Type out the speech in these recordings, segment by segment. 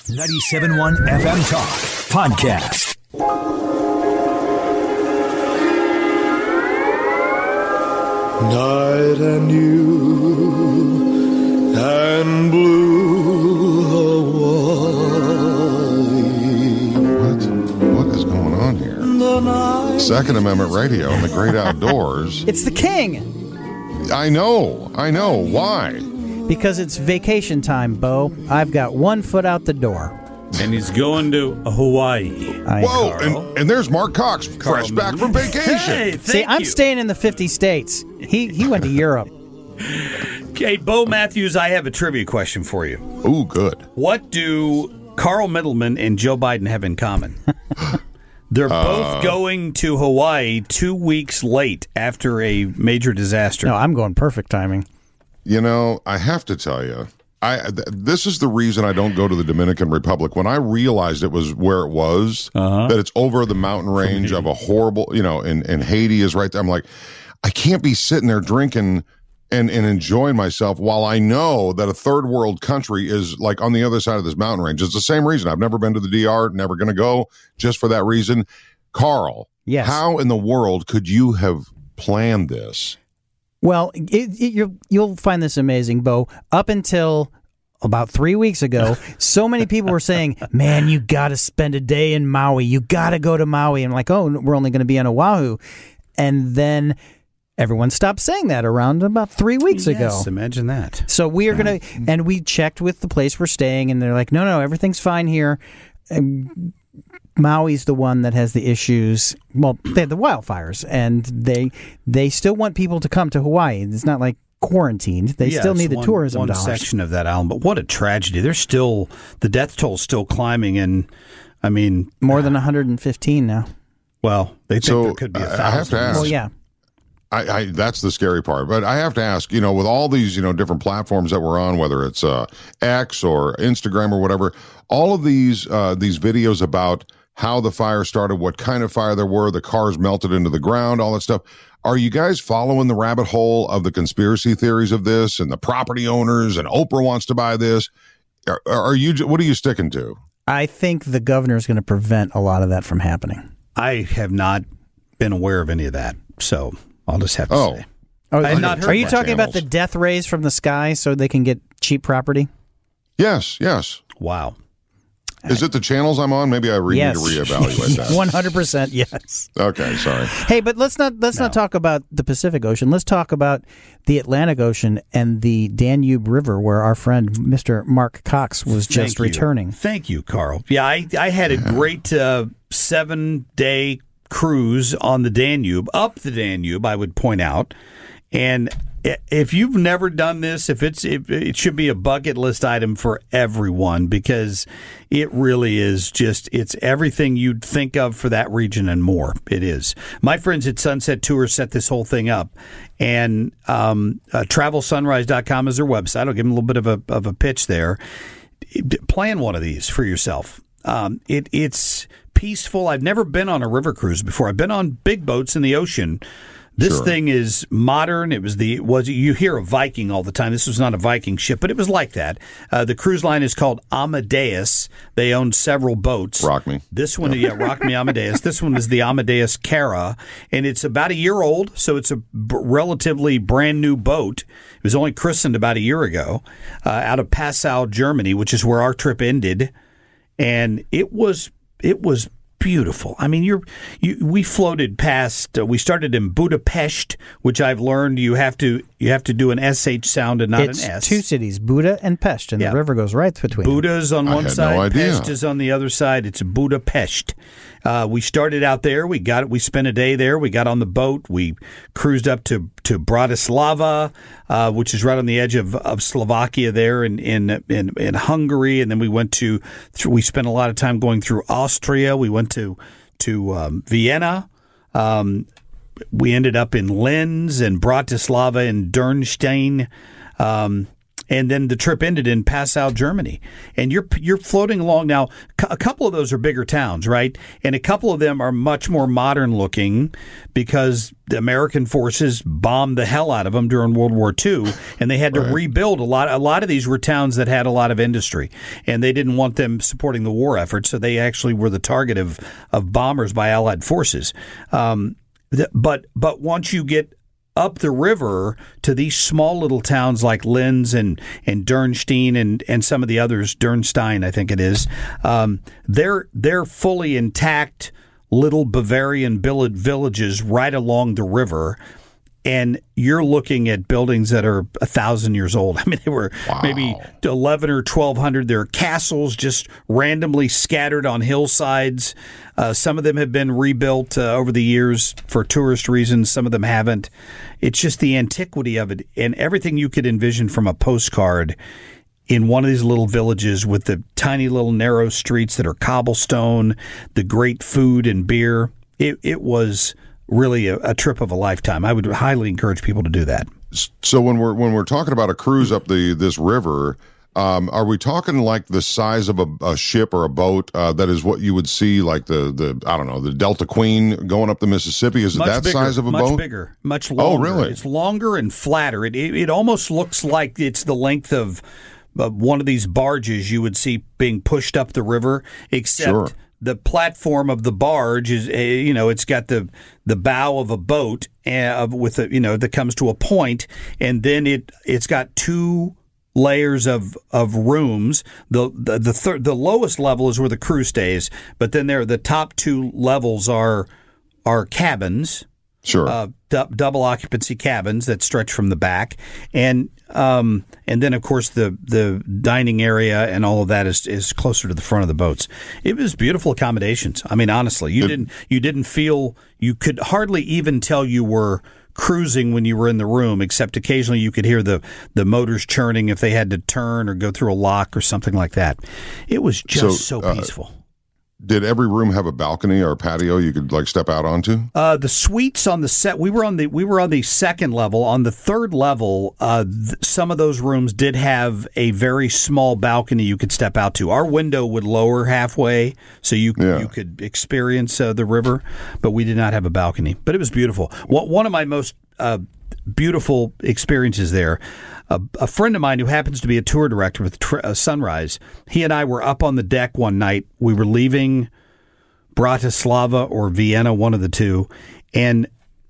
97.1 FM Talk Podcast. Night and you and blue Hawaii. What is going on here? Second Amendment Radio in the great outdoors. It's the king. I know. Why? Because it's vacation time, Bo. I've got 1 foot out the door. And he's going to Hawaii. Whoa, and there's Mark Cox, fresh back from vacation. Hey, See, I'm staying in the 50 states. He went to Europe. Okay, Bo Matthews, I have a trivia question for you. Ooh, good. What do Carl Middleman and Joe Biden have in common? They're both going to Hawaii 2 weeks late after a major disaster. No, I'm going perfect timing. You know, I have to tell you, this is the reason I don't go to the Dominican Republic. When I realized it was where it was, that it's over the mountain range of a horrible, and Haiti is right there. I'm like, I can't be sitting there drinking and enjoying myself while I know that a third world country is like on the other side of this mountain range. It's the same reason. I've never been to the DR, never going to go just for that reason. Carl, yes. How in the world could you have planned this? Well, you'll find this amazing, Bo. Up until about 3 weeks ago, so many people were saying, man, you got to spend a day in Maui. You got to go to Maui. And like, oh, we're only going to be on Oahu. And then everyone stopped saying that around about 3 weeks ago. Yes, imagine that. So we are going to, and we checked with the place we're staying, and they're like, no, everything's fine here. Maui's the one that has the issues. Well, they have the wildfires, and they still want people to come to Hawaii. It's not like quarantined. They still need the tourism dollars. One section of that island, but what a tragedy. There's still, the death toll is still climbing, and I mean... More than 115 now. Well, they think there could be 1,000. I have to ask. Well, yeah. I that's the scary part. But I have to ask, with all these, different platforms that we're on, whether it's X or Instagram or whatever, all of these videos about how the fire started, what kind of fire there were, the cars melted into the ground, all that stuff. Are you guys following the rabbit hole of the conspiracy theories of this and the property owners and Oprah wants to buy this? What are you sticking to? I think the governor is going to prevent a lot of that from happening. I have not been aware of any of that, so I'll just have to say. I have not heard Are you talking channels. about the death rays from the sky so they can get cheap property? Yes. Wow. Is it the channels I'm on? Maybe I need to reevaluate that. 100% yes. Okay, sorry. Hey, but let's not talk about the Pacific Ocean. Let's talk about the Atlantic Ocean and the Danube River, where our friend Mr. Mark Cox was just returning. Thank you, Carl. Yeah, I had a great 7-day cruise on the Danube, up the Danube, I would point out. And if you've never done this, it should be a bucket list item for everyone, because it really is it's everything you'd think of for that region and more. It is. My friends at Sunset Tours set this whole thing up, and TravelSunrise.com is their website. I'll give them a little bit of a pitch there. Plan one of these for yourself. It's peaceful. I've never been on a river cruise before. I've been on big boats in the ocean. This thing is modern. You hear of Viking all the time. This was not a Viking ship, but it was like that. The cruise line is called Amadeus. They own several boats. Rock me. This one, Rock Me Amadeus. This one is the Amadeus Cara, and it's about a year old, so it's a relatively brand new boat. It was only christened about a year ago, out of Passau, Germany, which is where our trip ended, and it was beautiful. I mean, we floated past. We started in Budapest, which I've learned you have to do an SH sound and not an S. It's two cities, Buda and Pest, and the river goes right between. Buda's on one side, no idea. Pest is on the other side. It's Budapest. We started out there. We spent a day there. We got on the boat. We cruised up to Bratislava, which is right on the edge of Slovakia there in Hungary, and then we spent a lot of time going through Austria. We went to Vienna. We ended up in Linz and Bratislava and Dürnstein. And then the trip ended in Passau, Germany. And you're floating along now. A couple of those are bigger towns, right? And a couple of them are much more modern looking because the American forces bombed the hell out of them during World War II, and they had to rebuild a lot. A lot of these were towns that had a lot of industry, and they didn't want them supporting the war effort, so they actually were the target of bombers by Allied forces. But once you get up the river to these small little towns like Linz and Dürnstein and some of the others, Dürnstein, I think it is, they're fully intact little Bavarian villages right along the river. And you're looking at buildings that are 1,000 years old. I mean, they were maybe 1,100 or 1,200. There are castles just randomly scattered on hillsides. Some of them have been rebuilt over the years for tourist reasons. Some of them haven't. It's just the antiquity of it and everything you could envision from a postcard in one of these little villages with the tiny little narrow streets that are cobblestone, the great food and beer. It was really a trip of a lifetime. I would highly encourage people to do that. So when we're talking about a cruise up this river, are we talking like the size of a ship or a boat that is what you would see like the I don't know, the Delta Queen going up the Mississippi? Is it that bigger, size of a boat? Much bigger, much longer. Oh, really? It's longer and flatter. It almost looks like it's the length of one of these barges you would see being pushed up the river, except the platform of the barge is, it's got the bow of a boat with that comes to a point, and then it's got two layers of rooms. The lowest level is where the crew stays, but then the top two levels are cabins. Sure. Double occupancy cabins that stretch from the back, and then of course the dining area and all of that is closer to the front of the boats. It was beautiful accommodations. I mean, honestly, you didn't feel, you could hardly even tell you were cruising when you were in the room, except occasionally you could hear the motors churning if they had to turn or go through a lock or something like that. It was just so peaceful. Did every room have a balcony or a patio you could like step out onto? The suites on the set, we were on the second level. On the third level, some of those rooms did have a very small balcony you could step out to. Our window would lower halfway, so you could experience the river, but we did not have a balcony. But it was beautiful. One of my most beautiful experiences there. A friend of mine who happens to be a tour director with Sunrise, he and I were up on the deck one night. We were leaving Bratislava or Vienna, one of the two, and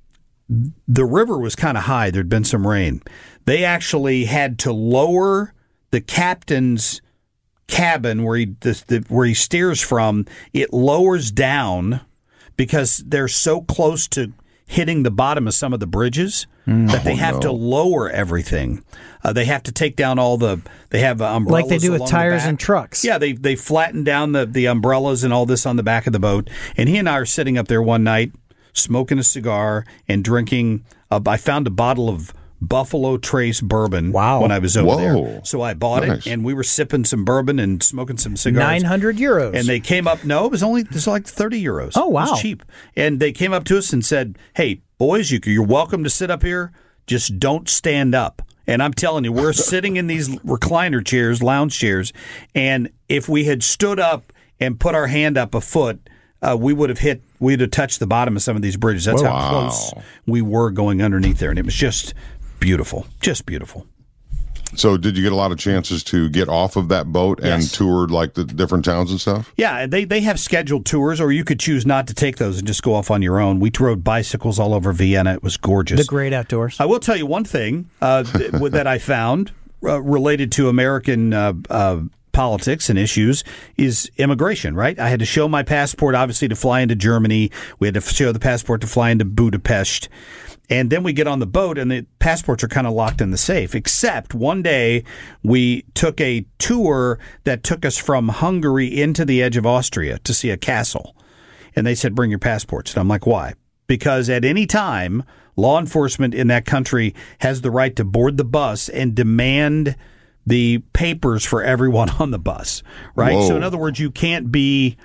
the river was kind of high. There'd been some rain. They actually had to lower the captain's cabin where he steers from. It lowers down because they're so close to hitting the bottom of some of the bridges that they have to lower everything. They have to take down they have umbrellas like they do with tires and trucks. Yeah, they flatten down the umbrellas and all this on the back of the boat. And he and I are sitting up there one night smoking a cigar and drinking. I found a bottle of Buffalo Trace bourbon when I was over there. So I bought it, and we were sipping some bourbon and smoking some cigars. 900 euros. And they came up, it was like 30 euros. Oh, wow. It was cheap. And they came up to us and said, hey, boys, you're welcome to sit up here. Just don't stand up. And I'm telling you, we're sitting in these recliner chairs, lounge chairs, and if we had stood up and put our hand up a foot, we'd have touched the bottom of some of these bridges. That's how close we were going underneath there. And it was just beautiful. Just beautiful. So did you get a lot of chances to get off of that boat and tour like the different towns and stuff? Yeah, they have scheduled tours, or you could choose not to take those and just go off on your own. We rode bicycles all over Vienna. It was gorgeous. The great outdoors. I will tell you one thing that I found related to American politics and issues is immigration, right? I had to show my passport, obviously, to fly into Germany. We had to show the passport to fly into Budapest. And then we get on the boat, and the passports are kind of locked in the safe, except one day we took a tour that took us from Hungary into the edge of Austria to see a castle. And they said, bring your passports. And I'm like, why? Because at any time, law enforcement in that country has the right to board the bus and demand the papers for everyone on the bus, right? Whoa. So in other words, you can't be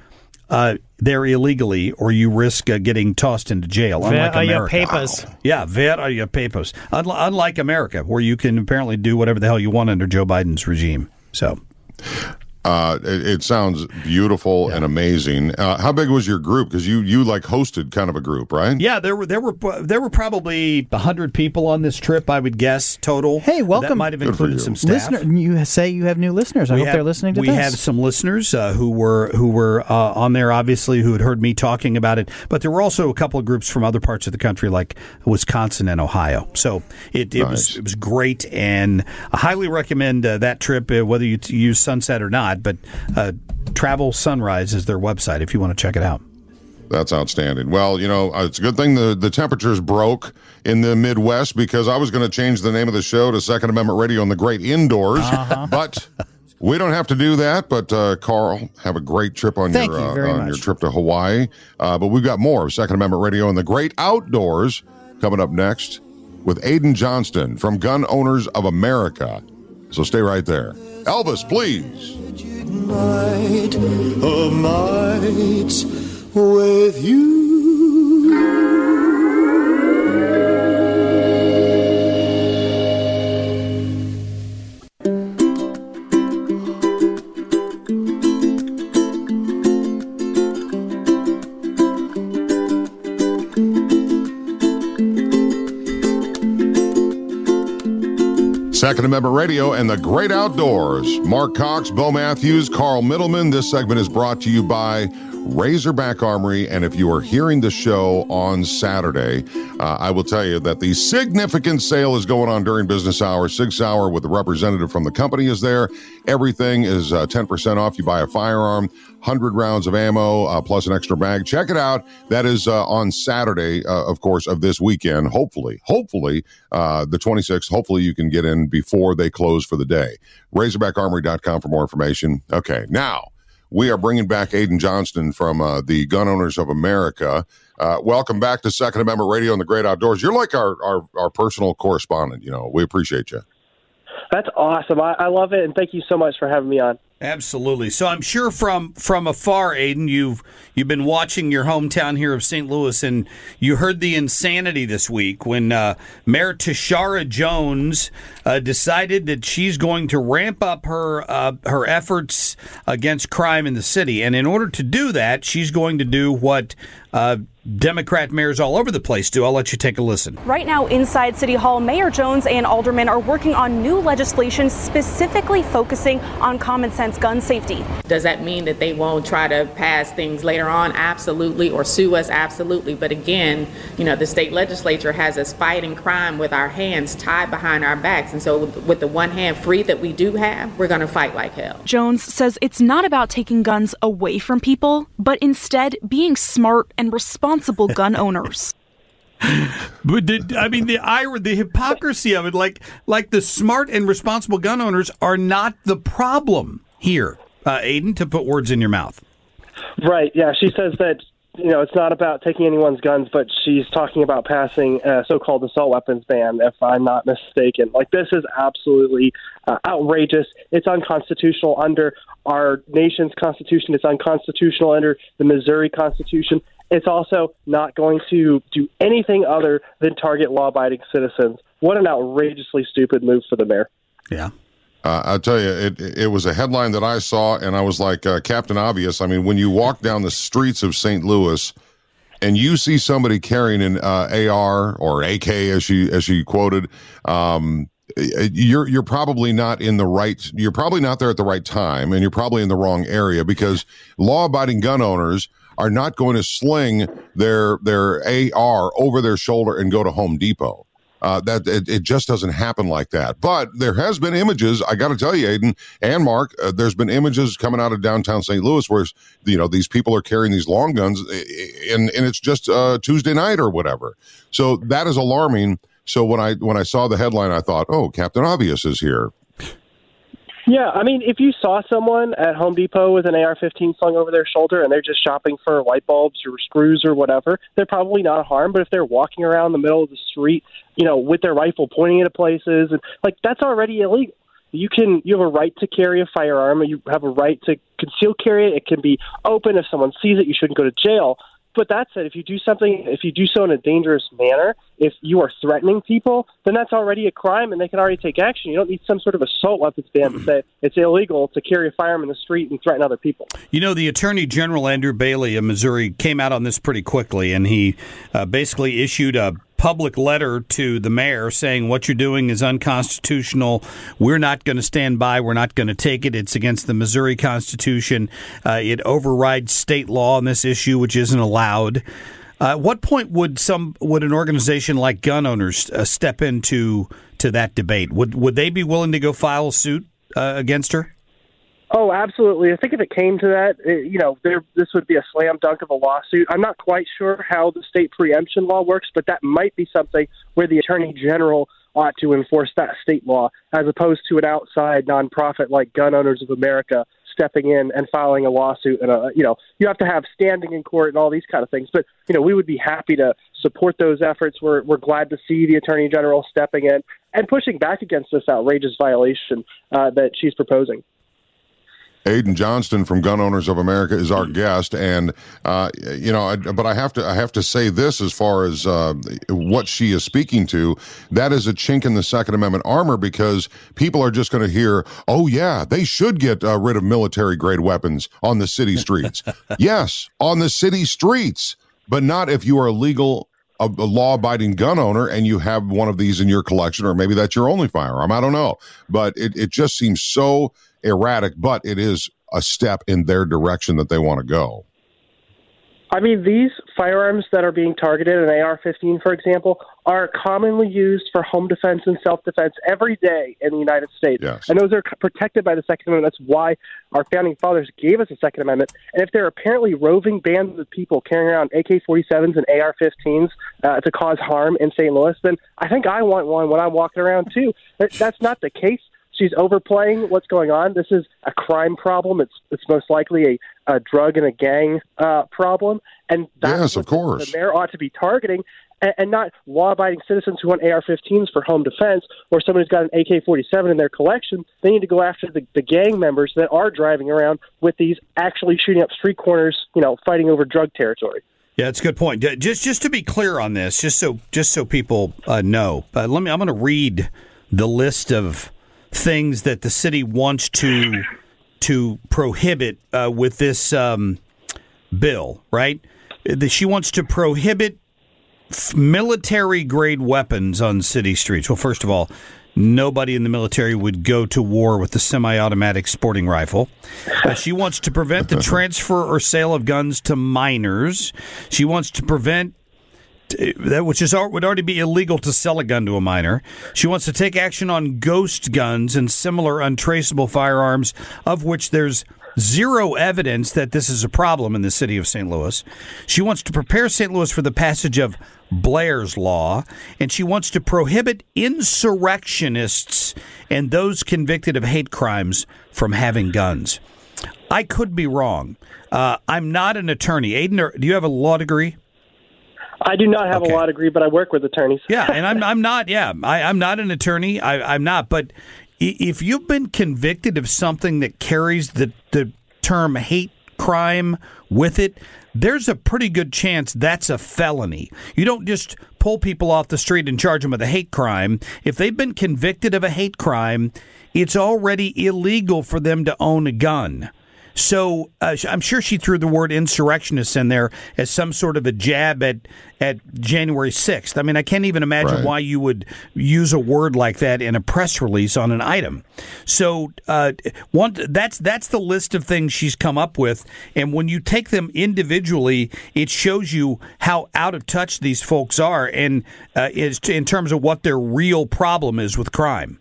there illegally, or you risk getting tossed into jail. Unlike America. Papers. Yeah, ver your papers. Unlike America, where you can apparently do whatever the hell you want under Joe Biden's regime. So. It sounds beautiful and amazing. How big was your group? Because you like hosted kind of a group, right? Yeah, there were probably 100 people on this trip, I would guess, total. Hey, welcome. That might have included some staff. You say you have new listeners. I hope they're listening to this. We have some listeners who were on there, obviously, who had heard me talking about it. But there were also a couple of groups from other parts of the country, like Wisconsin and Ohio. So it was great, and I highly recommend that trip, whether you use Sunset or not. But Travel Sunrise is their website if you want to check it out. That's outstanding. Well, it's a good thing the temperatures broke in the Midwest, because I was going to change the name of the show to Second Amendment Radio and the Great Indoors, but we don't have to do that. But Carl, have a great trip on your trip to Hawaii. But we've got more of Second Amendment Radio and the Great Outdoors coming up next with Aiden Johnston from Gun Owners of America. So stay right there. Elvis, please. Night of nights with you. Second Amendment Radio and the Great Outdoors. Mark Cox, Bo Matthews, Carl Middleman. This segment is brought to you by Razorback Armory. And if you are hearing the show on Saturday, I will tell you that the significant sale is going on during business hours. 6 Hour with the representative from the company is there. Everything is 10% off. You buy a firearm, 100 rounds of ammo, plus an extra bag. Check it out. That is on Saturday, of course, of this weekend. Hopefully, the 26th. Hopefully you can get in before they close for the day. RazorbackArmory.com for more information. Okay, now we are bringing back Aiden Johnston from the Gun Owners of America. Welcome back to Second Amendment Radio and the Great Outdoors. You're like our personal correspondent. We appreciate you. That's awesome. I love it, and thank you so much for having me on. Absolutely. So I'm sure from afar, Aiden, you've been watching your hometown here of St. Louis, and you heard the insanity this week when Mayor Tashara Jones decided that she's going to ramp up her efforts against crime in the city, and in order to do that, she's going to do what Democrat mayors all over the place do. I'll let you take a listen. Right now inside City Hall, Mayor Jones and aldermen are working on new legislation specifically focusing on common sense gun safety. Does that mean that they won't try to pass things later on? Absolutely. Or sue us? Absolutely. But again, the state legislature has us fighting crime with our hands tied behind our backs. And so with the one hand free that we do have, we're going to fight like hell. Jones says it's not about taking guns away from people, but instead being smart and responsible gun owners. But the hypocrisy of it, like the smart and responsible gun owners are not the problem here, Aiden, to put words in your mouth. Right, yeah. She says that, it's not about taking anyone's guns, but she's talking about passing a so-called assault weapons ban, if I'm not mistaken. This is absolutely outrageous. It's unconstitutional under our nation's constitution. It's unconstitutional under the Missouri Constitution. It's also not going to do anything other than target law-abiding citizens. What an outrageously stupid move for the mayor. Yeah. I'll tell you, it was a headline that I saw, and I was like, Captain Obvious. I mean, when you walk down the streets of St. Louis and you see somebody carrying an AR or AK, as she quoted, you're probably not in the right. You're probably not there at the right time, and you're probably in the wrong area, because law-abiding gun owners are not going to sling their AR over their shoulder and go to Home Depot. It just doesn't happen like that. But there has been images, I got to tell you, Aiden and Mark, there's been images coming out of downtown St. Louis where, these people are carrying these long guns, and it's just Tuesday night or whatever. So that is alarming. So when I saw the headline, I thought, oh, Captain Obvious is here. Yeah, I mean, if you saw someone at Home Depot with an AR-15 slung over their shoulder and they're just shopping for light bulbs or screws or whatever, they're probably not harmed. But if they're walking around the middle of the street, with their rifle pointing at places, and that's already illegal. you have a right to carry a firearm. You have a right to conceal carry it. It can be open. If someone sees it, you shouldn't go to jail. But that said, if you do so in a dangerous manner, if you are threatening people, then that's already a crime, and they can already take action. You don't need some sort of assault weapons ban to say it's illegal to carry a firearm in the street and threaten other people. You know, the Attorney General, Andrew Bailey of Missouri, came out on this pretty quickly, and he basically issued a public letter to the mayor saying what you're doing is unconstitutional. We're not going to stand by. We're not going to take it. It's against the Missouri Constitution. It overrides state law on this issue, which isn't allowed. At what point would an organization like gun owners step into that debate? Would they be willing to go file a suit against her? Oh, absolutely. I think if it came to that, this would be a slam dunk of a lawsuit. I'm not quite sure how the state preemption law works, but that might be something where the Attorney General ought to enforce that state law, as opposed to an outside nonprofit like Gun Owners of America stepping in and filing a lawsuit. And you have to have standing in court and all these kind of things. But we would be happy to support those efforts. We're glad to see the Attorney General stepping in and pushing back against this outrageous violation that she's proposing. Aidan Johnston from Gun Owners of America is our guest, and but I have to say this as far as what she is speaking to. That is a chink in the Second Amendment armor, because people are just going to hear, "Oh yeah, they should get rid of military-grade weapons on the city streets." Yes, on the city streets, but not if you are a law-abiding gun owner and you have one of these in your collection, or maybe that's your only firearm. I don't know, but it just seems so erratic, but it is a step in their direction that they want to go. I mean, these firearms that are being targeted, an AR-15, for example, are commonly used for home defense and self-defense every day in the United States. Yes. And those are protected by the Second Amendment. That's why our founding fathers gave us a Second Amendment. And if there are apparently roving bands of people carrying around AK-47s and AR-15s to cause harm in St. Louis, then I think I want one when I'm walking around, too. That's not the case. She's overplaying what's going on. This is a crime problem. It's most likely a drug and a gang problem. And that's of course the mayor ought to be targeting, and not law-abiding citizens who want AR-15s for home defense, or someone who's got an AK-47 in their collection. They need to go after the gang members that are driving around with these, actually shooting up street corners, fighting over drug territory. Yeah, it's a good point. Just to be clear on this, just so people know, I'm going to read the list of things that the city wants to prohibit with this bill, right? She wants to prohibit military-grade weapons on city streets. Well, first of all, nobody in the military would go to war with a semi-automatic sporting rifle. She wants to prevent the transfer or sale of guns to minors. She wants to prevent that would already be illegal to sell a gun to a minor. She wants to take action on ghost guns and similar untraceable firearms, of which there's zero evidence that this is a problem in the city of St. Louis. She wants to prepare St. Louis for the passage of Blair's Law, and she wants to prohibit insurrectionists and those convicted of hate crimes from having guns. I could be wrong. I'm not an attorney. Aidan, do you have a law degree? I do not have a law degree, but I work with attorneys. Yeah, and I'm not. Yeah, I'm not an attorney. I'm not. But if you've been convicted of something that carries the term hate crime with it, there's a pretty good chance that's a felony. You don't just pull people off the street and charge them with a hate crime. If they've been convicted of a hate crime, it's already illegal for them to own a gun. So I'm sure she threw the word insurrectionists in there as some sort of a jab at January 6th. I mean, I can't even imagine why you would use a word like that in a press release on an item. So that's the list of things she's come up with. And when you take them individually, it shows you how out of touch these folks are, and is in terms of what their real problem is with crime.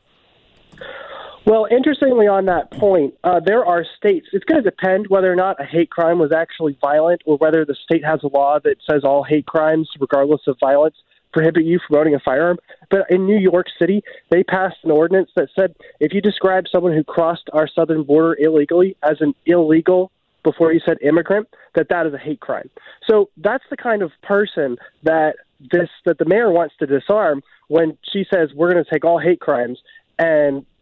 Well, interestingly on that point, there are states, it's going to depend whether or not a hate crime was actually violent, or whether the state has a law that says all hate crimes, regardless of violence, prohibit you from owning a firearm. But in New York City, they passed an ordinance that said if you describe someone who crossed our southern border illegally as an illegal, before you said immigrant, that is a hate crime. So that's the kind of person that the mayor wants to disarm when she says we're going to take all hate crimes and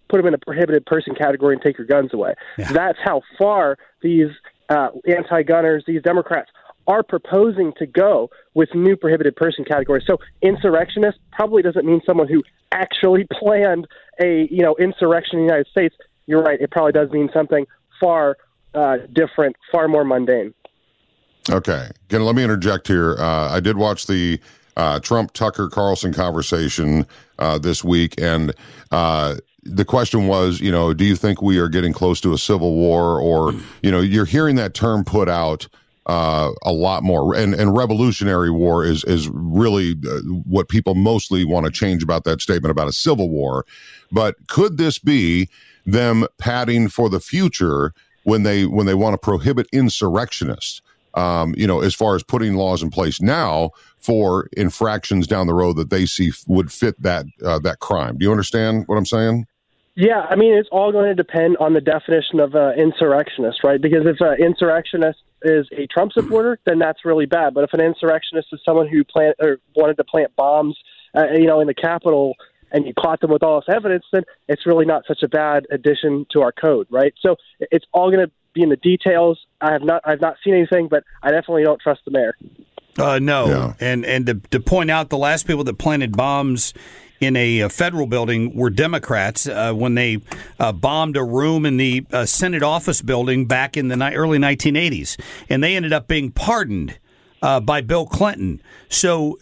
put them in a prohibited person category and take your guns away. Yeah. That's how far these anti-gunners, these Democrats, are proposing to go with new prohibited person categories. So insurrectionist probably doesn't mean someone who actually planned a insurrection in the United States. You're right. It probably does mean something far different, far more mundane. Okay. Let me interject here. I did watch the Trump-Tucker Carlson conversation this week, and the question was, do you think we are getting close to a civil war? Or, you're hearing that term put out a lot more, and revolutionary war is really what people mostly want to change about that statement about a civil war. But could this be them padding for the future when they want to prohibit insurrectionists? As far as putting laws in place now for infractions down the road that they see would fit that crime. Do you understand what I'm saying? Yeah, I mean, it's all going to depend on the definition of insurrectionist, right? Because if an insurrectionist is a Trump supporter, then that's really bad. But if an insurrectionist is someone who wanted to plant bombs, in the Capitol, and you caught them with all this evidence, then it's really not such a bad addition to our code, right? So it's all going to be in the details. I've not seen anything, but I definitely don't trust the mayor. No, yeah. And to point out, the last people that planted bombs in a federal building were Democrats when they bombed a room in the Senate office building back in the early 1980s, and they ended up being pardoned by Bill Clinton. So,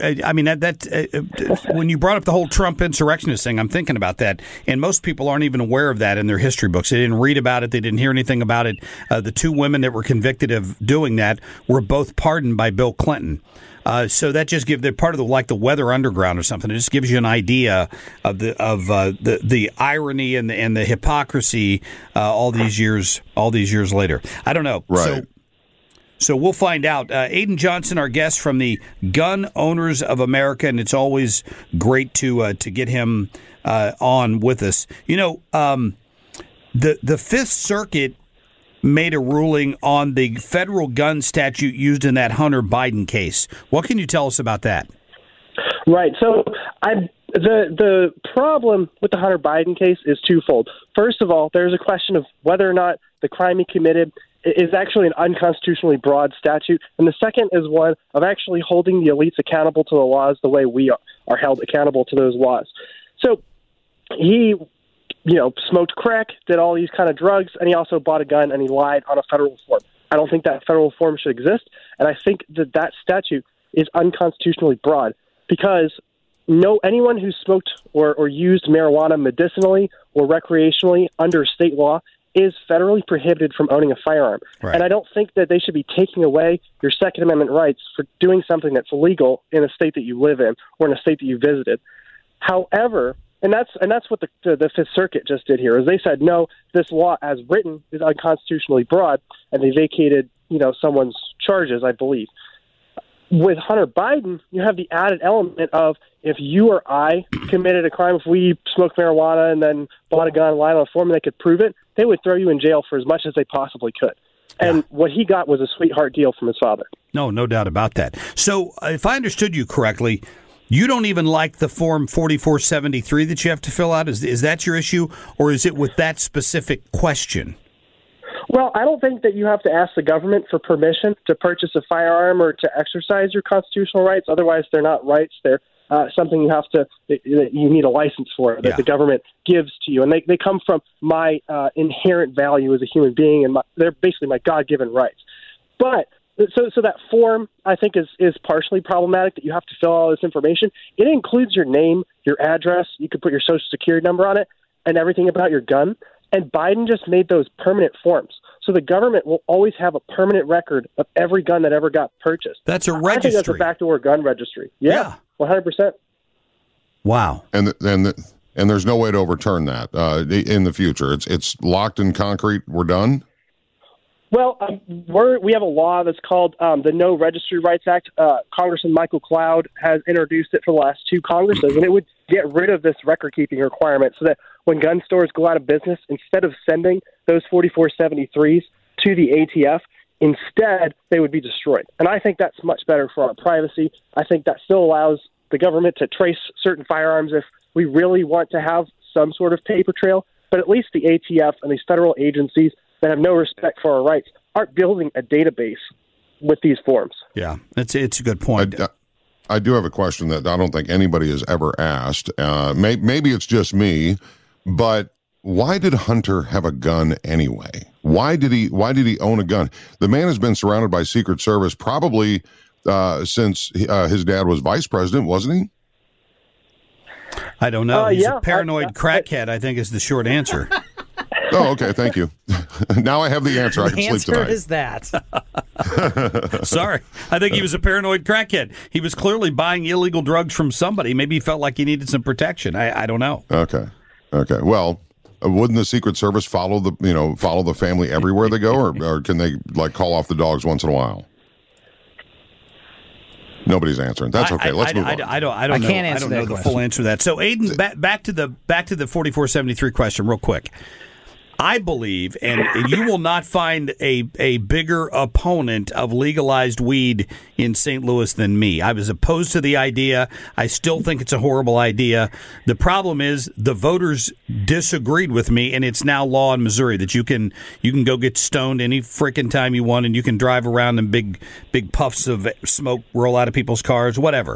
when you brought up the whole Trump insurrectionist thing, I'm thinking about that. And most people aren't even aware of that in their history books. They didn't read about it. They didn't hear anything about it. The two women that were convicted of doing that were both pardoned by Bill Clinton. So that just they're part of the Weather Underground or something. It just gives you an idea of the irony and the hypocrisy all these years later. I don't know. Right. So we'll find out. Aidan Johnson, our guest from the Gun Owners of America, and it's always great to get him on with us. The Fifth Circuit made a ruling on the federal gun statute used in that Hunter Biden case. What can you tell us about that? Right. So the problem with the Hunter Biden case is twofold. First of all, there's a question of whether or not the crime he committed is actually an unconstitutionally broad statute. And the second is one of actually holding the elites accountable to the laws the way we are held accountable to those laws. So he smoked crack, did all these kind of drugs, and he also bought a gun and he lied on a federal form. I don't think that federal form should exist, and I think that statute is unconstitutionally broad because anyone who smoked or used marijuana medicinally or recreationally under state law is federally prohibited from owning a firearm. Right. And I don't think that they should be taking away your Second Amendment rights for doing something that's illegal in a state that you live in or in a state that you visited. However, and that's what the Fifth Circuit just did here, is they said, no, this law as written is unconstitutionally broad, and they vacated, someone's charges, I believe. With Hunter Biden, you have the added element of if you or I committed a crime, if we smoked marijuana and then bought a gun and lied on a form and they could prove it, they would throw you in jail for as much as they possibly could. And what he got was a sweetheart deal from his father. No doubt about that. So if I understood you correctly, you don't even like the Form 4473 that you have to fill out? Is that your issue, or is it with that specific question? Well, I don't think that you have to ask the government for permission to purchase a firearm or to exercise your constitutional rights. Otherwise, they're not rights. They're something you need a license for that the government gives to you. And they come from my inherent value as a human being, and they're basically my God-given rights. But so that form, I think, is partially problematic, that you have to fill all this information. It includes your name, your address. You could put your Social Security number on it and everything about your gun. And Biden just made those permanent forms. So the government will always have a permanent record of every gun that ever got purchased. That's a registry. I think that's a backdoor gun registry. Yeah. 100%. Wow. And there's no way to overturn that in the future. It's locked in concrete. We're done. Well, we have a law that's called the No Registry Rights Act. Congressman Michael Cloud has introduced it for the last two Congresses, and it would get rid of this record-keeping requirement so that when gun stores go out of business, instead of sending those 4473s to the ATF, instead they would be destroyed. And I think that's much better for our privacy. I think that still allows the government to trace certain firearms if we really want to have some sort of paper trail. but at least the ATF and these federal agencies that have no respect for our rights aren't building a database with these forms. Yeah, it's a good point. I do have a question that I don't think anybody has ever asked. Maybe it's just me, but why did Hunter have a gun anyway? Why did he own a gun? The man has been surrounded by Secret Service probably since his dad was vice president, wasn't he? I don't know. He's a paranoid crackhead, I think is the short answer. Oh, okay. Thank you. Now I have the answer. I can sleep tonight. The answer is that. Sorry. I think he was a paranoid crackhead. He was clearly buying illegal drugs from somebody. Maybe he felt like he needed some protection. I don't know. Okay. Well, wouldn't the Secret Service follow the family everywhere they go, or can they call off the dogs once in a while? Nobody's answering. That's okay. Let's move on. I don't know the full answer to that. So, Aiden, back to the 4473 question real quick. I believe, and you will not find a bigger opponent of legalized weed in St. Louis than me. I was opposed to the idea. I still think it's a horrible idea. The problem is the voters disagreed with me, and it's now law in Missouri that you can go get stoned any freaking time you want, and you can drive around and big puffs of smoke roll out of people's cars, whatever.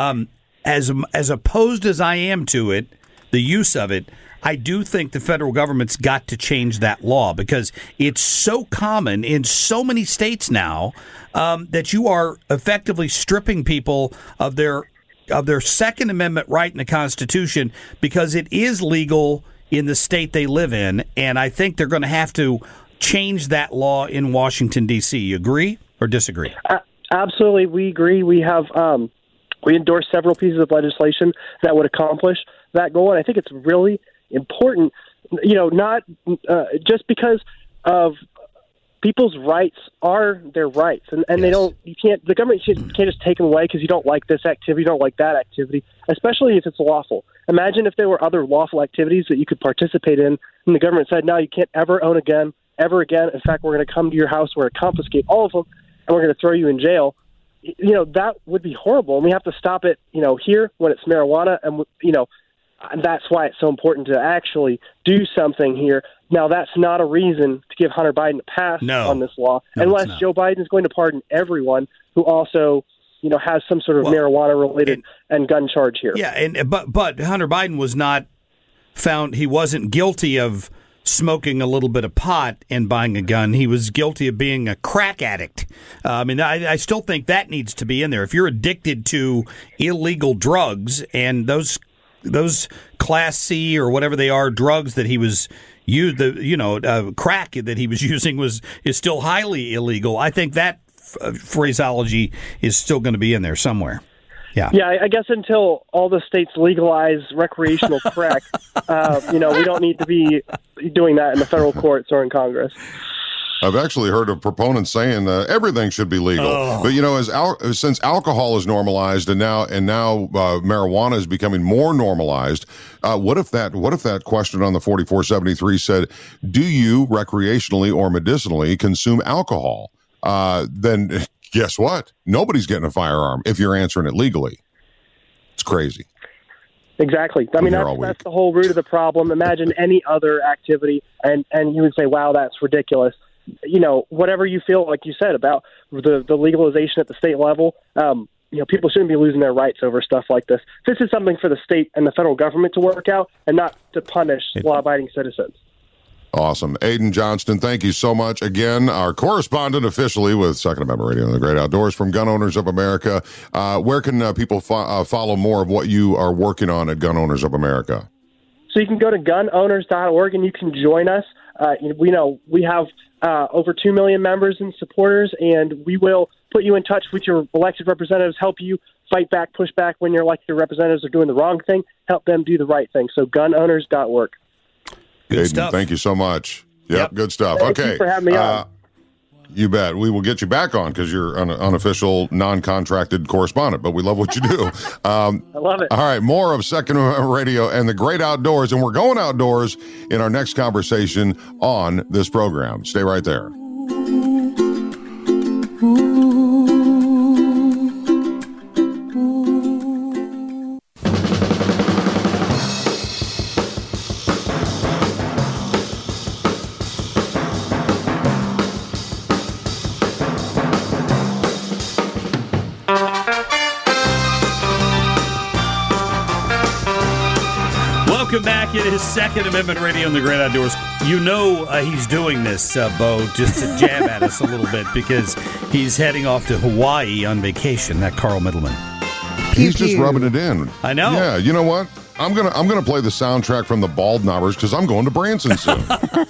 As opposed as I am to it, the use of it, I do think the federal government's got to change that law because it's so common in so many states now that you are effectively stripping people of their Second Amendment right in the Constitution because it is legal in the state they live in, and I think they're going to have to change that law in Washington, D.C. You agree or disagree? Absolutely, we agree. We have we endorsed several pieces of legislation that would accomplish that goal, and I think it's really important, not just because of people's rights are their rights, and yes. The government can't just take them away because you don't like this activity, you don't like that activity, especially if it's lawful. Imagine if there were other lawful activities that you could participate in, and the government said, no, you can't ever own a gun, ever again. In fact, we're going to come to your house, we're going to confiscate all of them, and we're going to throw you in jail. That would be horrible, and we have to stop it, here when it's marijuana, and, and that's why it's so important to actually do something here. Now, that's not a reason to give Hunter Biden a pass on this law, unless Joe Biden is going to pardon everyone who also, has some sort of marijuana-related and gun charge here. Yeah, but Hunter Biden was not found. He wasn't guilty of smoking a little bit of pot and buying a gun. He was guilty of being a crack addict. I still think that needs to be in there. If you're addicted to illegal drugs and those Class C or whatever they are drugs that he was crack that he was using is still highly illegal. I think that phraseology is still going to be in there somewhere. Yeah. Yeah, I guess until all the states legalize recreational crack, we don't need to be doing that in the federal courts or in Congress. I've actually heard of proponents saying everything should be legal, but since alcohol is normalized and now marijuana is becoming more normalized, what if that question on the 4473 said, "Do you recreationally or medicinally consume alcohol?" Then guess what? Nobody's getting a firearm if you're answering it legally. It's crazy. Exactly. I mean, that's the whole root of the problem. Imagine any other activity, and you would say, "Wow, that's ridiculous." Whatever you feel, like you said, about the legalization at the state level, people shouldn't be losing their rights over stuff like this. This is something for the state and the federal government to work out and not to punish law-abiding citizens. Awesome. Aiden Johnston, thank you so much. Again, our correspondent officially with Second Amendment Radio and the Great Outdoors from Gun Owners of America. Where can people follow more of what you are working on at Gun Owners of America? So you can go to gunowners.org and you can join us. We have over 2 million members and supporters, and we will put you in touch with your elected representatives, help you fight back, push back when your elected representatives are doing the wrong thing, help them do the right thing. So gunowners.org. Good Aiden, stuff. Thank you so much. Yep. Good stuff. Thank you for having me on. You bet. We will get you back on because you're an unofficial, non-contracted correspondent, but we love what you do. I love it. All right, more of Second Amendment Radio and the Great Outdoors, and we're going outdoors in our next conversation on this program. Stay right there. Welcome back. It is Second Amendment Radio in the Great Outdoors. You know he's doing this, Bo, just to jab at us a little bit because he's heading off to Hawaii on vacation, that Carl Middleman. He's just rubbing it in. I know. Yeah, you know what? I'm gonna play the soundtrack from the Bald Knobbers because I'm going to Branson soon.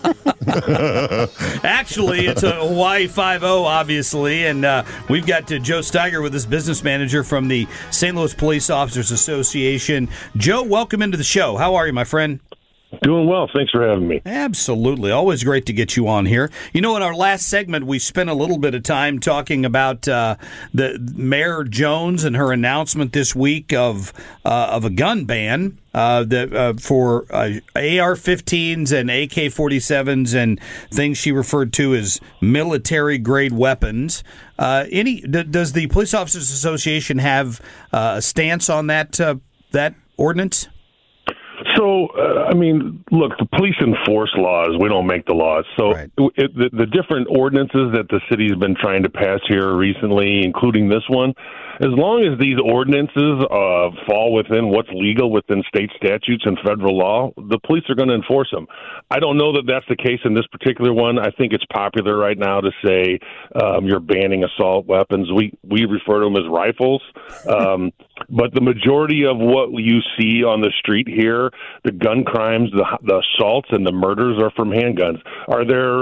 Actually, it's a Hawaii 5-0, obviously, and we've got Joe Steiger with us, business manager from the St. Louis Police Officers Association. Joe, welcome into the show. How are you, my friend? Doing well. Thanks for having me. Absolutely. Always great to get you on here. You know, in our last segment, we spent a little bit of time talking about the Mayor Jones and her announcement this week of a gun ban for AR-15s and AK-47s and things she referred to as military-grade weapons. Does the Police Officers Association have a stance on that ordinance? So, look, the police enforce laws. We don't make the laws. So right. The different ordinances that the city's been trying to pass here recently, including this one, as long as these ordinances fall within what's legal within state statutes and federal law, the police are going to enforce them. I don't know that that's the case in this particular one. I think it's popular right now to say you're banning assault weapons. We refer to them as rifles. But the majority of what you see on the street here, the gun crimes, the assaults, and the murders are from handguns. Are there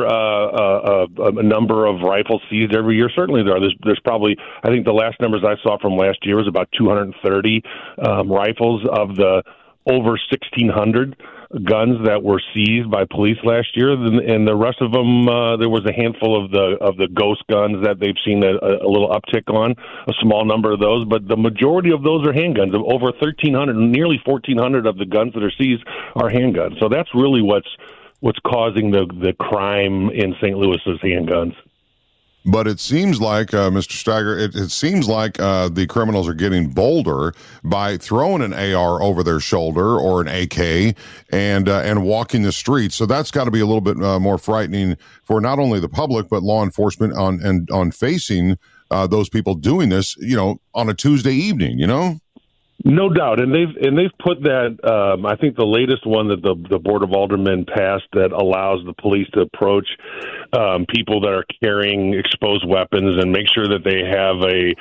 a number of rifles seized every year? Certainly there are. There's probably, I think the last numbers I saw from last year was about 230 rifles of the over 1,600 guns that were seized by police last year, and the rest of them, there was a handful of the ghost guns that they've seen a little uptick on, a small number of those, but the majority of those are handguns. Over 1,300, nearly 1,400 of the guns that are seized are handguns. So that's really what's causing the crime in St. Louis is handguns. But it seems like, Mr. Steiger, it seems like the criminals are getting bolder by throwing an AR over their shoulder or an AK and walking the streets. So that's got to be a little bit more frightening for not only the public but law enforcement on facing those people doing this, on a Tuesday evening. No doubt, and they've put that. I think the latest one that the Board of Aldermen passed that allows the police to approach people that are carrying exposed weapons and make sure that they have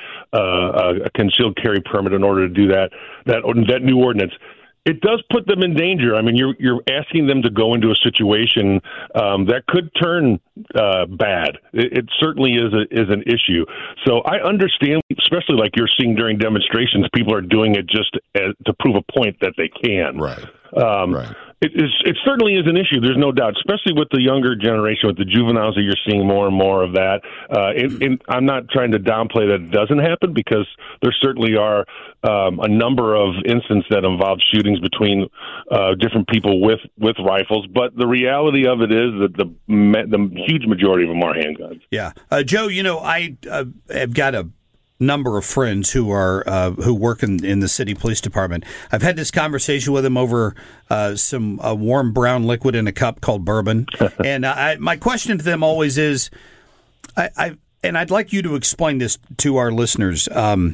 a concealed carry permit in order to do that new ordinance. It does put them in danger. I mean, you're asking them to go into a situation that could turn bad. It certainly is an issue. So I understand, especially like you're seeing during demonstrations, people are doing it just to prove a point that they can. Right. Right. It certainly is an issue. There's no doubt, especially with the younger generation, with the juveniles that you're seeing more and more of that. And I'm not trying to downplay that it doesn't happen because there certainly are a number of instances that involve shootings between different people with rifles. But the reality of it is that the huge majority of them are handguns. Yeah. Joe, I have got a number of friends who work in the city police department. I've had this conversation with them over some warm brown liquid in a cup called bourbon, and my question to them always is, I'd like you to explain this to our listeners.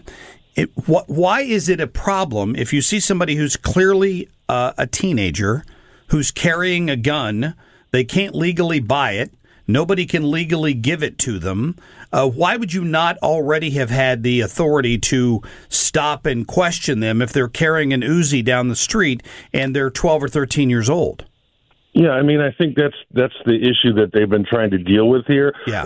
Why is it a problem if you see somebody who's clearly a teenager who's carrying a gun, they can't legally buy it, nobody can legally give it to them? Why would you not already have had the authority to stop and question them if they're carrying an Uzi down the street and they're 12 or 13 years old? Yeah, I mean, I think that's the issue that they've been trying to deal with here. Yeah.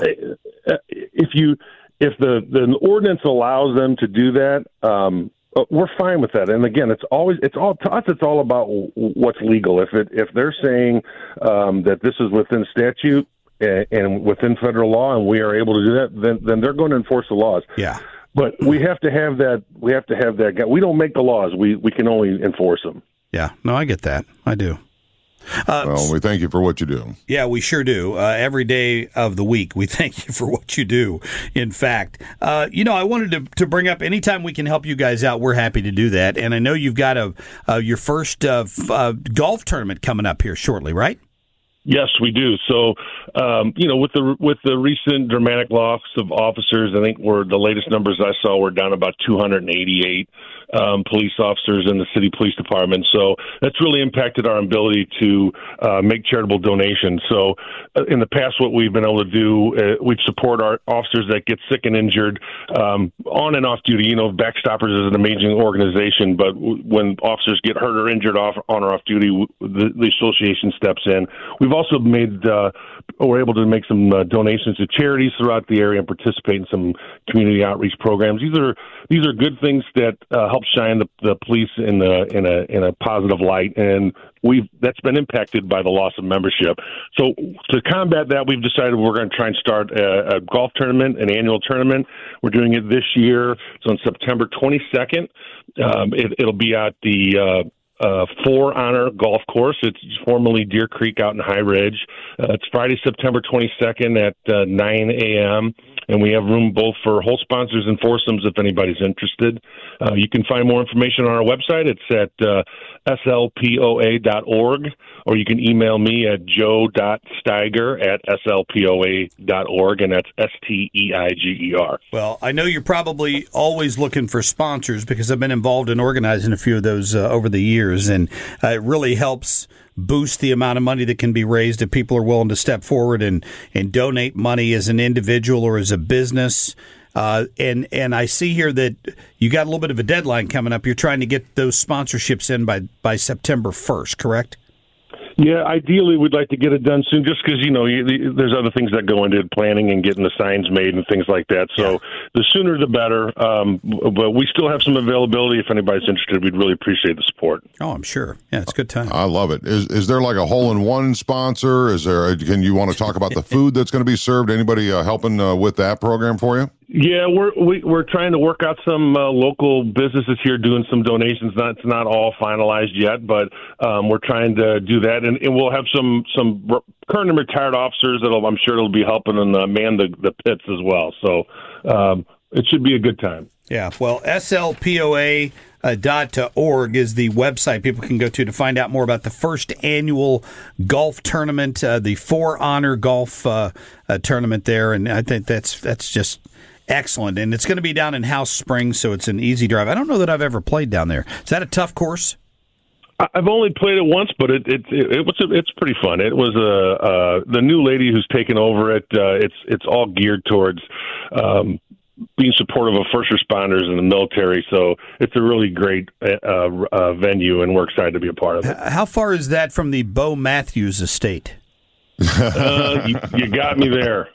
If the ordinance allows them to do that, we're fine with that. And again, to us, it's all about what's legal. If they're saying that this is within statute and within federal law, and we are able to do that, then they're going to enforce the laws. Yeah. But we have to have that. We have to have that. We don't make the laws. We can only enforce them. Yeah. No, I get that. I do. Well, we thank you for what you do. Yeah, we sure do. Every day of the week, we thank you for what you do. In fact, I wanted to bring up, anytime we can help you guys out, we're happy to do that. And I know you've got your first golf tournament coming up here shortly, right? Yes, we do. So, with the recent dramatic loss of officers, I think the latest numbers I saw were down about 288 police officers in the city police department. So that's really impacted our ability to make charitable donations. So in the past, what we've been able to do, we've support our officers that get sick and injured on and off duty. Backstoppers is an amazing organization, but when officers get hurt or injured on or off duty, the association steps in. We've also we're able to make some donations to charities throughout the area and participate in some community outreach programs. These are good things that help shine the police in a positive light, and that's been impacted by the loss of membership. So to combat that, we've decided we're going to try and start a golf tournament, an annual tournament. We're doing it this year. It's on September 22nd. It'll be at the For Honor Golf Course. It's formerly Deer Creek out in High Ridge. It's Friday, September 22nd at 9 a.m., and we have room both for whole sponsors and foursomes if anybody's interested. You can find more information on our website. It's at slpoa.org, or you can email me at joe.steiger@slpoa.org, and that's STEIGER. Well, I know you're probably always looking for sponsors because I've been involved in organizing a few of those over the years, and it really helps boost the amount of money that can be raised if people are willing to step forward and donate money as an individual or as a business. And I see here that you got a little bit of a deadline coming up. You're trying to get those sponsorships in by September 1st, correct? Yeah, ideally we'd like to get it done soon just because, there's other things that go into planning and getting the signs made and things like that. So the sooner the better. But we still have some availability. If anybody's interested, we'd really appreciate the support. Oh, I'm sure. Yeah, it's a good time. I love it. Is there like a hole-in-one sponsor? Can you want to talk about the food that's going to be served? Anybody helping with that program for you? Yeah, we're trying to work out some local businesses here doing some donations. It's not all finalized yet, but we're trying to do that, and we'll have some current and retired officers I'm sure it'll be helping and man the pits as well. So it should be a good time. Yeah, well, slpoa.org is the website people can go to find out more about the first annual golf tournament, the For Honor Golf tournament there, and I think that's just excellent. And it's going to be down in House Springs, so it's an easy drive. I don't know that I've ever played down there. Is that a tough course? I've only played it once, but it's pretty fun. It was the new lady who's taken over it. It's all geared towards being supportive of first responders and the military. So it's a really great venue, and we're excited to be a part of it. How far is that from the Bo Matthews estate? You got me there.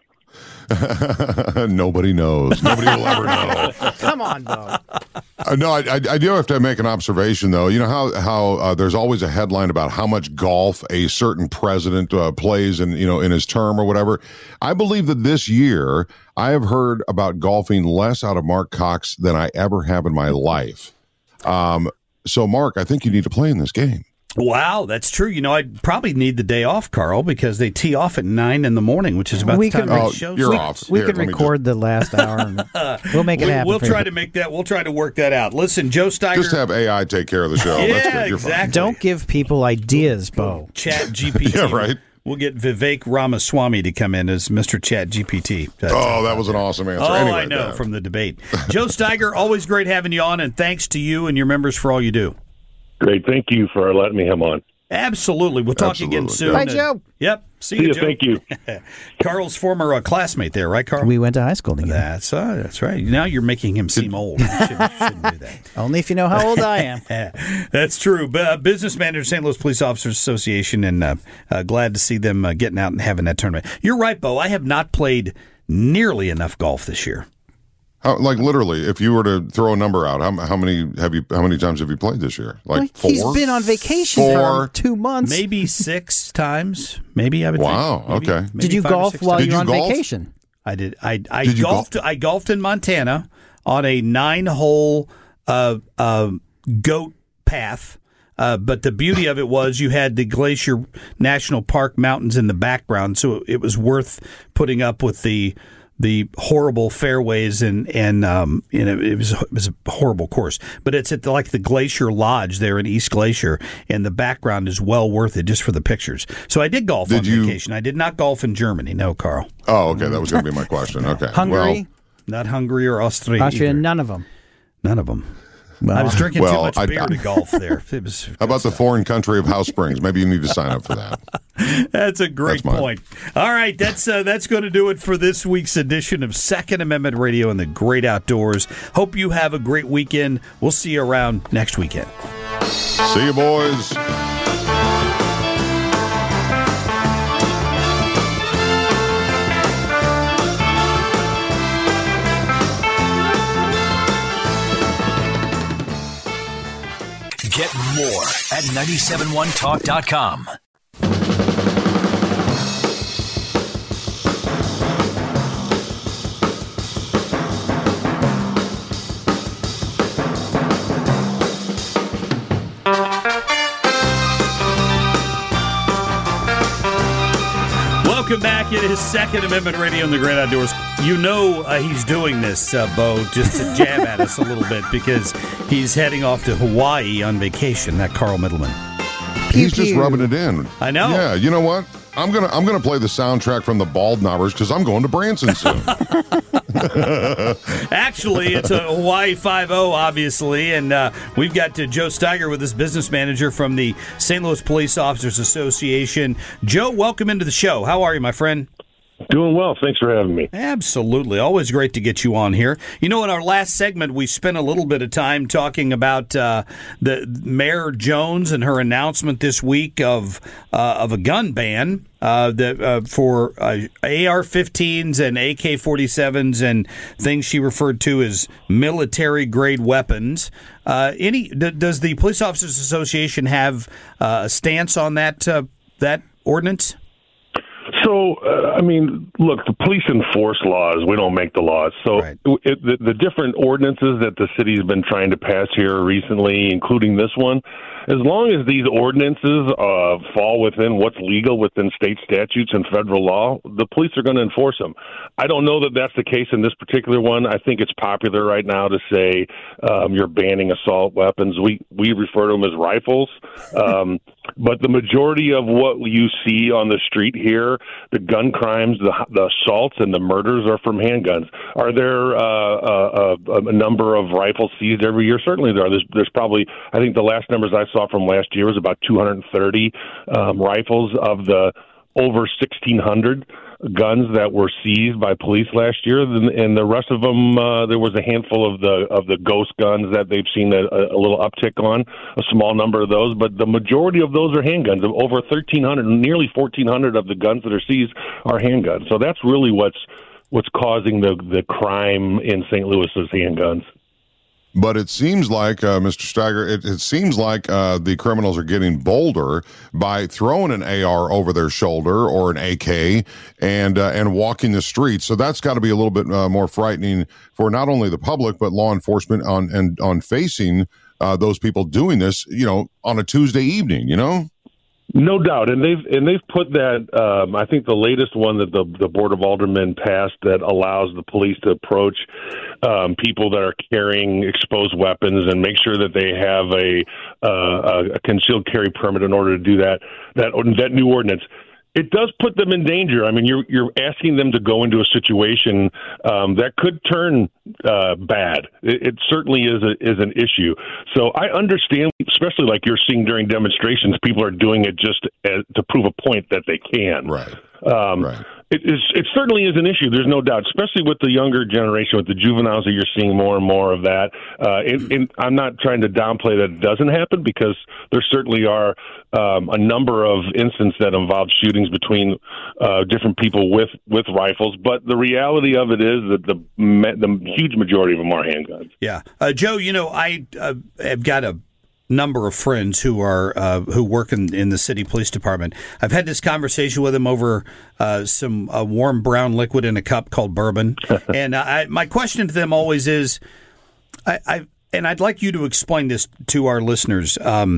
Nobody knows. Nobody will ever know. Come on, Bo. No, I do have to make an observation, though. You know how there's always a headline about how much golf a certain president plays in his term or whatever. I believe that this year I have heard about golfing less out of Mark Cox than I ever have in my life. So, Mark, I think you need to play in this game. Wow, that's true. I'd probably need the day off, Carl, because they tee off at 9 in the morning, which is about the time the show starts. We can record the last hour. And we'll make it happen. We'll try to make that. We'll try to work that out. Listen, Joe Steiger. Just have AI take care of the show. Yeah, that's good. You're exactly. fine. Don't give people ideas, Bo. Chat GPT. Yeah, right. We'll get Vivek Ramaswamy to come in as Mr. Chat GPT. That was an awesome answer. Oh, anyway, I know, from the debate. Joe Steiger, always great having you on, and thanks to you and your members for all you do. Great. Thank you for letting me come on. Absolutely. We'll talk again soon. Bye, Joe. Yep. See you, Joe. Thank you. Carl's former classmate there, right, Carl? We went to high school together. That's right. Now you're making him seem old. You shouldn't do that. Only if you know how old I am. That's true. Business manager, St. Louis Police Officers Association, and glad to see them getting out and having that tournament. You're right, Bo. I have not played nearly enough golf this year. Like literally, if you were to throw a number out, how many times have you played this year? Like 4? He's been on vacation for 2 months. Maybe 6 times. Maybe I would. Wow. Think. Okay. Did you golf while you were on vacation? I did. I golfed. I golfed in Montana on a 9-hole goat path. But the beauty of it was you had the Glacier National Park mountains in the background, so it was worth putting up with the the horrible fairways and it was a horrible course. But it's at the Glacier Lodge there in East Glacier, and the background is well worth it just for the pictures. So I did golf on vacation. I did not golf in Germany. No, Carl. Oh, okay. That was going to be my question. Okay. Hungary? Not Hungary or Austria. Austria, none of them. None of them. Well, I was drinking too much beer to golf there. It was. How about the foreign country of House Springs? Maybe you need to sign up for that. That's a great point. All right, that's going to do it for this week's edition of Second Amendment Radio and the Great Outdoors. Hope you have a great weekend. We'll see you around next weekend. See you, boys. Get more at 971talk.com. Welcome back. It is Second Amendment Radio and the Great Outdoors. You know he's doing this, Bo, just to jab at us a little bit because he's heading off to Hawaii on vacation, that Carl Middleman. He's just rubbing it in. I know. Yeah, you know what? I'm gonna play the soundtrack from the Bald Knobbers because I'm going to Branson soon. Actually, it's a Hawaii 5-0, obviously, and we've got Joe Steiger with us, business manager from the St. Louis Police Officers Association. Joe, welcome into the show. How are you, my friend? Doing well. Thanks for having me. Absolutely. Always great to get you on here. You know, in our last segment, we spent a little bit of time talking about the Mayor Jones and her announcement this week of a gun ban for AR-15s and AK-47s and things she referred to as military-grade weapons. Does the Police Officers Association have a stance on that ordinance? So, look, the police enforce laws. We don't make the laws. So right. The different ordinances that the city's been trying to pass here recently, including this one, as long as these ordinances fall within what's legal within state statutes and federal law, the police are going to enforce them. I don't know that that's the case in this particular one. I think it's popular right now to say you're banning assault weapons. We refer to them as rifles. But the majority of what you see on the street here, the gun crimes, the assaults, and the murders are from handguns. Are there a number of rifles seized every year? Certainly there are. There's probably, I think the last numbers I saw from last year was about 230 rifles of the over 1,600 guns that were seized by police last year, and the rest of them, there was a handful of the ghost guns that they've seen a little uptick on, a small number of those, but the majority of those are handguns. Over 1,300, nearly 1,400 of the guns that are seized are handguns. So that's really what's causing the crime in St. Louis is handguns. But it seems like, Mr. Steiger, it seems like the criminals are getting bolder by throwing an AR over their shoulder or an AK and walking the streets. So that's got to be a little bit more frightening for not only the public but law enforcement on facing those people doing this, on a Tuesday evening, No doubt, and they've put that. I think the latest one that the Board of Aldermen passed that allows the police to approach people that are carrying exposed weapons and make sure that they have a concealed carry permit in order to do that. That new ordinance. It does put them in danger. I mean, you're asking them to go into a situation that could turn bad. It certainly is an issue. So I understand, especially like you're seeing during demonstrations, people are doing it just to prove a point that they can. Right. Right. It certainly is an issue. There's no doubt, especially with the younger generation, with the juveniles that you're seeing more and more of that. And I'm not trying to downplay that it doesn't happen because there certainly are a number of incidents that involve shootings between different people with rifles. But the reality of it is that the huge majority of them are handguns. Yeah. Joe, I have got a number of friends who work in the city police department. I've had this conversation with them over some warm brown liquid in a cup called bourbon, and my question to them always is, and I'd like you to explain this to our listeners.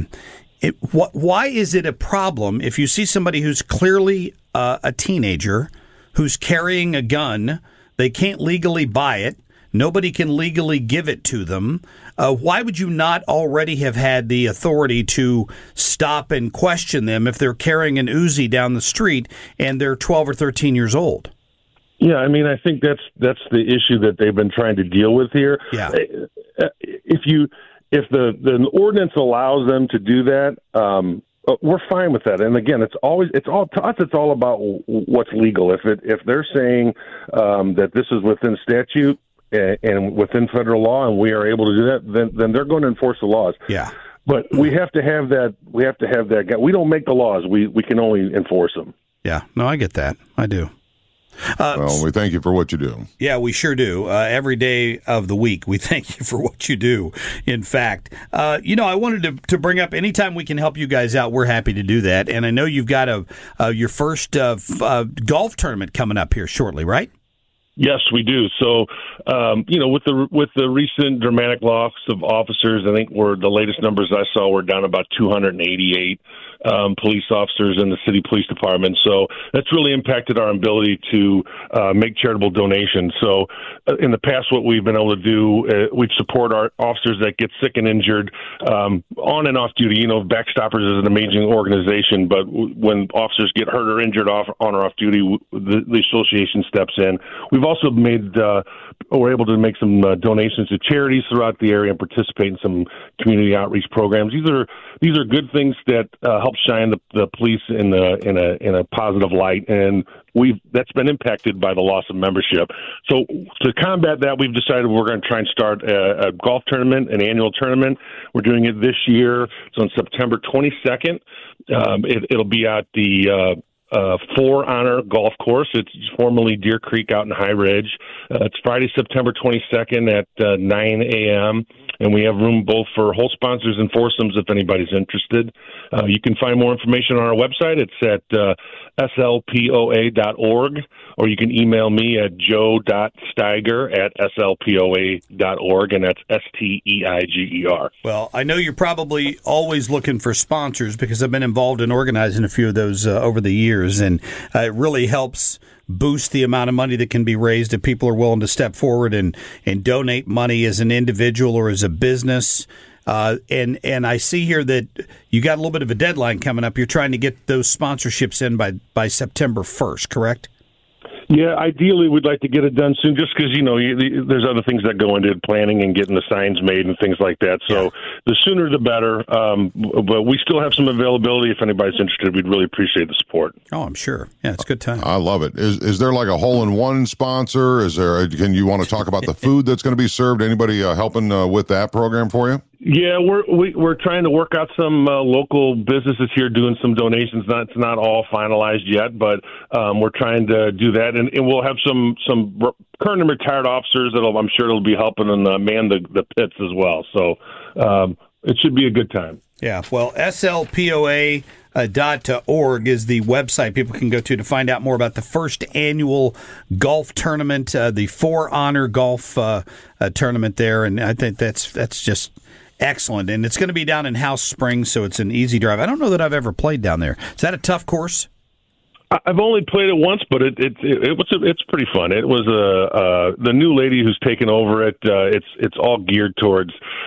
Why is it a problem if you see somebody who's clearly a teenager who's carrying a gun They can't legally buy it. Nobody can legally give it to them. Why would you not already have had the authority to stop and question them if they're carrying an Uzi down the street and they're 12 or 13 years old? Yeah, I mean, I think that's the issue that they've been trying to deal with here. Yeah. If the ordinance allows them to do that, we're fine with that. And again, it's all about what's legal. If they're saying that this is within statute and within federal law, and we are able to do that, then they're going to enforce the laws. Yeah. But we have to have that. We have to have that. We don't make the laws. We can only enforce them. Yeah. No, I get that. I do. Well, we thank you for what you do. Yeah, we sure do. Every day of the week, we thank you for what you do. In fact, I wanted to bring up, anytime we can help you guys out, we're happy to do that. And I know you've got your first golf tournament coming up here shortly, right? Yes, we do. So, with the recent dramatic loss of officers, I think the latest numbers I saw were down about 288 police officers in the city police department. So that's really impacted our ability to make charitable donations. So in the past, what we've been able to do, we've support our officers that get sick and injured on and off duty. Backstoppers is an amazing organization, but when officers get hurt or injured on or off duty, the association steps in. We've also we're able to make some donations to charities throughout the area and participate in some community outreach programs. These are good things that help shine the police in a positive light, and that's been impacted by the loss of membership. So to combat that, we've decided we're going to try and start a golf tournament, an annual tournament. We're doing it this year. It's on September 22nd. It'll be at the For Honor Golf Course. It's formerly Deer Creek out in High Ridge. It's Friday, September 22nd at 9 a.m., and we have room both for whole sponsors and foursomes if anybody's interested. You can find more information on our website. It's at slpoa.org, or you can email me at joe.steiger@slpoa.org, and that's STEIGER. Well, I know you're probably always looking for sponsors because I've been involved in organizing a few of those over the years, and it really helps boost the amount of money that can be raised if people are willing to step forward and donate money as an individual or as a business. And I see here that you got a little bit of a deadline coming up. You're trying to get those sponsorships in by September 1st, correct? Yeah, ideally we'd like to get it done soon, just because there's other things that go into planning and getting the signs made and things like that. So the sooner the better. But we still have some availability. If anybody's interested, we'd really appreciate the support. Oh, I'm sure. Yeah, it's a good time. I love it. Is there like a hole-in-one sponsor? Can you want to talk about the food that's going to be served? Anybody helping with that program for you? Yeah, we're trying to work out some local businesses here doing some donations. It's not all finalized yet, but we're trying to do that, and we'll have some current and retired officers I'm sure it'll be helping and man the pits as well. So it should be a good time. Yeah, well, slpoa.org is the website people can go to find out more about the first annual golf tournament, the For Honor Golf tournament there, and I think that's just excellent. And it's going to be down in House Springs, so it's an easy drive. I don't know that I've ever played down there. Is that a tough course? I've only played it once, but it's pretty fun. It was the new lady who's taken over it. It's all geared towards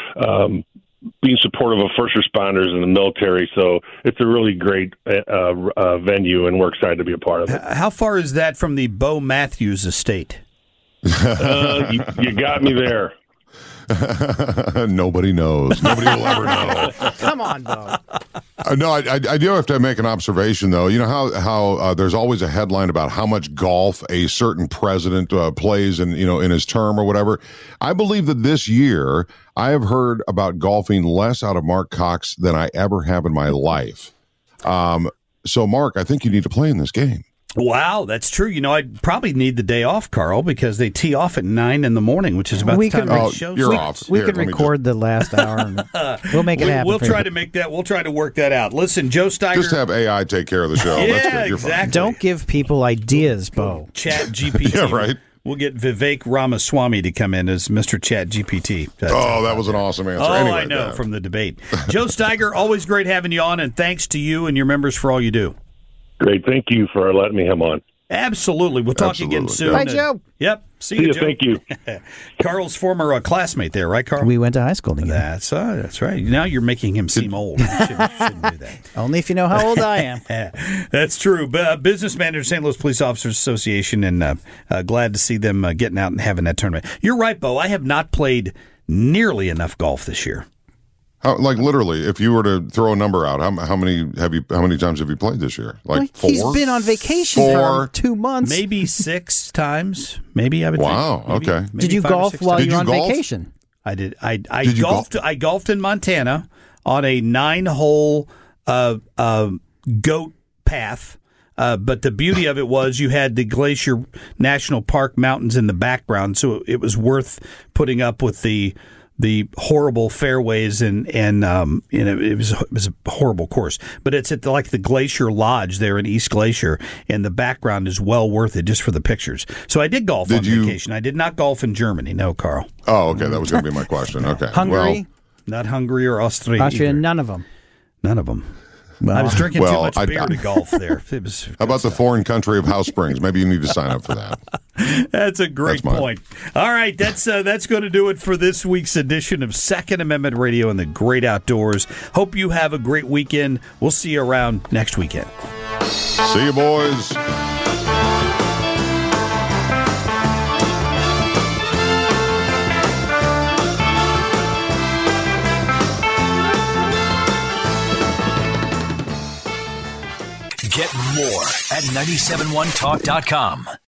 being supportive of first responders and the military. So it's a really great venue, and we're excited to be a part of it. How far is that from the Bo Matthews estate? You got me there. Nobody knows. Nobody will ever know. Come on, Bo. No, I do have to make an observation, though. You know how there's always a headline about how much golf a certain president plays in his term or whatever. I believe that this year I have heard about golfing less out of Mark Cox than I ever have in my life. So, Mark, I think you need to play in this game. Wow, that's true. I'd probably need the day off, Carl, because they tee off at 9 in the morning, which is about the time the show starts. We can record the last hour, and we'll make it happen. We'll try to make that. We'll try to work that out. Listen, Joe Steiger. Just have AI take care of the show. Yeah, that's good. You're exactly. fine. Don't give people ideas, Bo. Chat GPT. Yeah, right. We'll get Vivek Ramaswamy to come in as Mr. Chat GPT. That was an awesome answer. Anyway, I know, from the debate. Joe Steiger, always great having you on, and thanks to you and your members for all you do. Great. Thank you for letting me come on. Absolutely. We'll talk Absolutely. again soon. Bye, Joe. Yep. See you, Joe. Thank you. Carl's former classmate there, right, Carl? We went to high school together. That's right. Now you're making him seem old. You shouldn't do that. Only if you know how old I am. That's true. Business manager, St. Louis Police Officers Association, and glad to see them getting out and having that tournament. You're right, Bo. I have not played nearly enough golf this year. Like literally, if you were to throw a number out, how many times have you played this year? Like 4? He's been on vacation 4? for 2 months. Maybe 6 times. Maybe I would. Wow. Think. Okay. Did you 5 or golf 6 while times. you were on golf? vacation? I did. I Did you golfed. golf? I golfed in Montana on a 9-hole goat path. But the beauty of it was you had the Glacier National Park mountains in the background, so it was worth putting up with the horrible fairways and it was a horrible course. But it's at the Glacier Lodge there in East Glacier, and the background is well worth it just for the pictures. So I did golf on vacation. I did not golf in Germany. No, Carl. Oh, okay. That was going to be my question. Okay. Hungary? Not Hungary or Austria. Austria, either. none of them. None of them. Well, I was drinking too much I- beer to golf there. It was. How about the foreign country of House Springs? Maybe you need to sign up for that. That's a great point. All right, that's going to do it for this week's edition of Second Amendment Radio and the Great Outdoors. Hope you have a great weekend. We'll see you around next weekend. See you, boys. Get more at 971talk.com.